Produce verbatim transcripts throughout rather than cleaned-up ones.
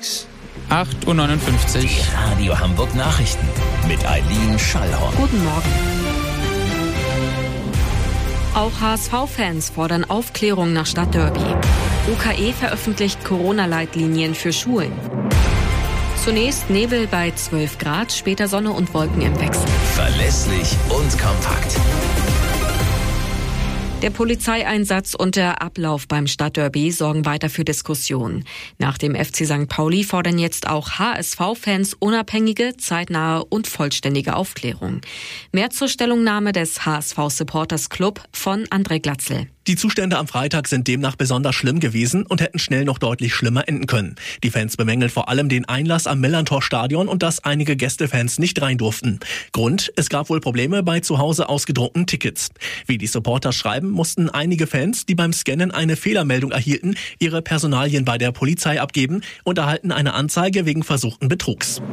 acht Uhr neunundfünfzig. Die Radio Hamburg Nachrichten mit Eileen Schallhorn. Guten Morgen. Auch H S V-Fans fordern Aufklärung nach Stadtderby. U K E veröffentlicht Corona-Leitlinien für Schulen. Zunächst Nebel bei zwölf Grad, später Sonne und Wolken im Wechsel. Verlässlich und kompakt. Der Polizeieinsatz und der Ablauf beim Stadtderby sorgen weiter für Diskussionen. Nach dem F C Sankt Pauli fordern jetzt auch H S V-Fans unabhängige, zeitnahe und vollständige Aufklärung. Mehr zur Stellungnahme des H S V-Supporters Club von André Glatzel. Die Zustände am Freitag sind demnach besonders schlimm gewesen und hätten schnell noch deutlich schlimmer enden können. Die Fans bemängeln vor allem den Einlass am Millerntor-Stadion und dass einige Gästefans nicht rein durften. Grund: Es gab wohl Probleme bei zu Hause ausgedruckten Tickets. Wie die Supporters schreiben, mussten einige Fans, die beim Scannen eine Fehlermeldung erhielten, ihre Personalien bei der Polizei abgeben und erhalten eine Anzeige wegen versuchten Betrugs.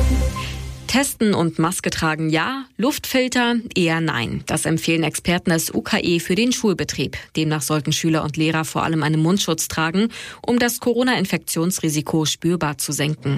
Testen und Maske tragen ja, Luftfilter eher nein. Das empfehlen Experten des U K E für den Schulbetrieb. Demnach sollten Schüler und Lehrer vor allem einen Mundschutz tragen, um das Corona-Infektionsrisiko spürbar zu senken.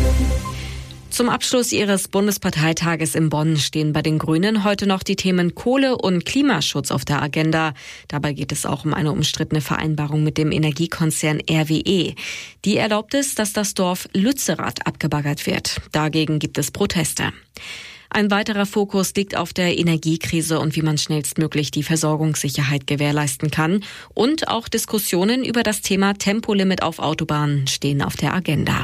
Zum Abschluss ihres Bundesparteitages in Bonn stehen bei den Grünen heute noch die Themen Kohle- und Klimaschutz auf der Agenda. Dabei geht es auch um eine umstrittene Vereinbarung mit dem Energiekonzern R W E. Die erlaubt es, dass das Dorf Lützerath abgebaggert wird. Dagegen gibt es Proteste. Ein weiterer Fokus liegt auf der Energiekrise und wie man schnellstmöglich die Versorgungssicherheit gewährleisten kann. Und auch Diskussionen über das Thema Tempolimit auf Autobahnen stehen auf der Agenda.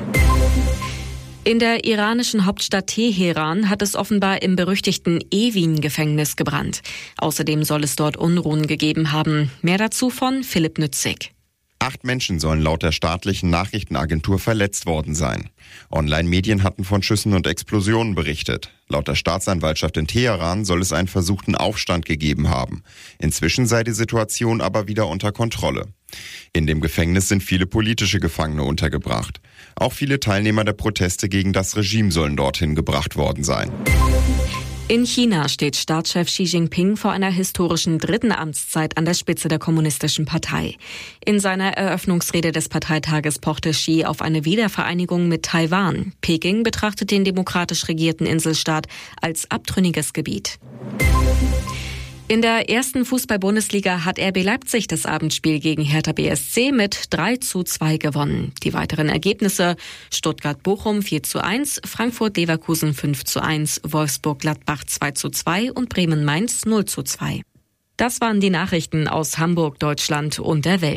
In der iranischen Hauptstadt Teheran hat es offenbar im berüchtigten Evin-Gefängnis gebrannt. Außerdem soll es dort Unruhen gegeben haben. Mehr dazu von Philipp Nützig. Acht Menschen sollen laut der staatlichen Nachrichtenagentur verletzt worden sein. Online-Medien hatten von Schüssen und Explosionen berichtet. Laut der Staatsanwaltschaft in Teheran soll es einen versuchten Aufstand gegeben haben. Inzwischen sei die Situation aber wieder unter Kontrolle. In dem Gefängnis sind viele politische Gefangene untergebracht. Auch viele Teilnehmer der Proteste gegen das Regime sollen dorthin gebracht worden sein. In China steht Staatschef Xi Jinping vor einer historischen dritten Amtszeit an der Spitze der Kommunistischen Partei. In seiner Eröffnungsrede des Parteitages pochte Xi auf eine Wiedervereinigung mit Taiwan. Peking betrachtet den demokratisch regierten Inselstaat als abtrünniges Gebiet. In der ersten Fußball-Bundesliga hat R B Leipzig das Abendspiel gegen Hertha B S C mit drei zu zwei gewonnen. Die weiteren Ergebnisse: Stuttgart-Bochum vier zu eins, Frankfurt-Leverkusen fünf zu eins, Wolfsburg-Gladbach zwei zu zwei und Bremen-Mainz null zu zwei. Das waren die Nachrichten aus Hamburg, Deutschland und der Welt.